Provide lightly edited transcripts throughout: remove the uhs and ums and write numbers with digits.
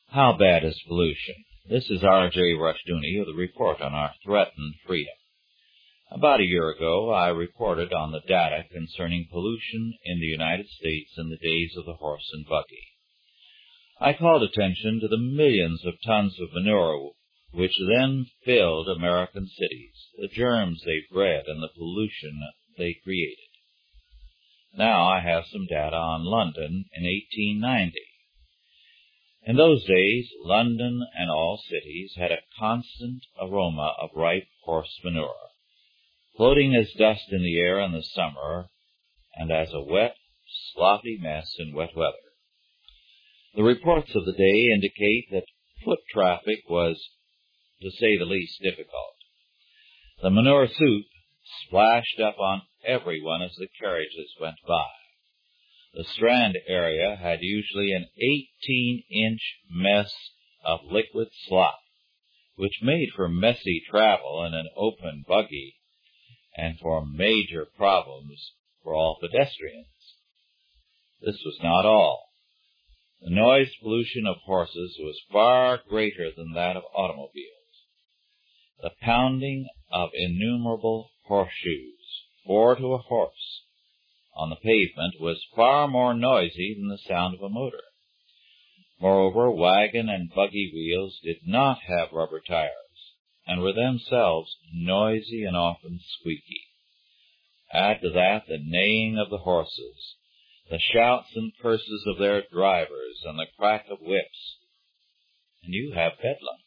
How bad is pollution? This is R.J. Rushdoony with a report on our threatened freedom. About a year ago, I reported on the data concerning pollution in the United States in the days of the horse and buggy. I called attention to the millions of tons of manure which then filled American cities, the germs they bred and the pollution they created. Now I have some data on London in 1890. In those days, London and all cities had a constant aroma of ripe horse manure, floating as dust in the air in the summer and as a wet, sloppy mess in wet weather. The reports of the day indicate that foot traffic was, to say the least, difficult. The manure soup splashed up on everyone as the carriages went by. The Strand area had usually an 18-inch mess of liquid slop, which made for messy travel in an open buggy and for major problems for all pedestrians. This was not all. The noise pollution of horses was far greater than that of automobiles. The pounding of innumerable horseshoes, 4 to a horse, on the pavement was far more noisy than the sound of a motor. Moreover, wagon and buggy wheels did not have rubber tires, and were themselves noisy and often squeaky. Add to that the neighing of the horses, the shouts and curses of their drivers, and the crack of whips, and you have bedlam.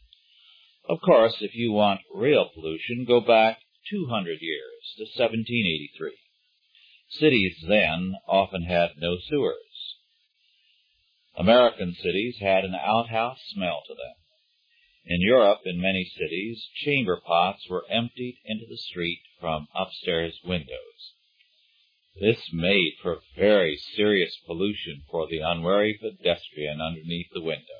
Of course, if you want real pollution, go back 200 years to 1783. Cities then often had no sewers. American cities had an outhouse smell to them. In Europe, in many cities, chamber pots were emptied into the street from upstairs windows. This made for very serious pollution for the unwary pedestrian underneath the window.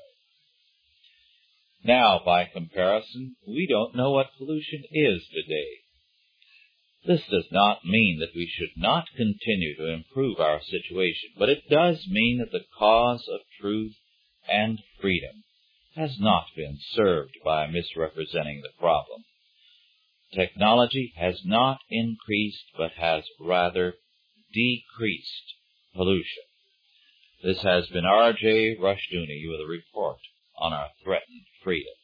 Now, by comparison, we don't know what pollution is today. This does not mean that we should not continue to improve our situation, but it does mean that the cause of truth and freedom has not been served by misrepresenting the problem. Technology has not increased, but has rather decreased pollution. This has been R.J. Rushdoony with a report on our threatened freedom.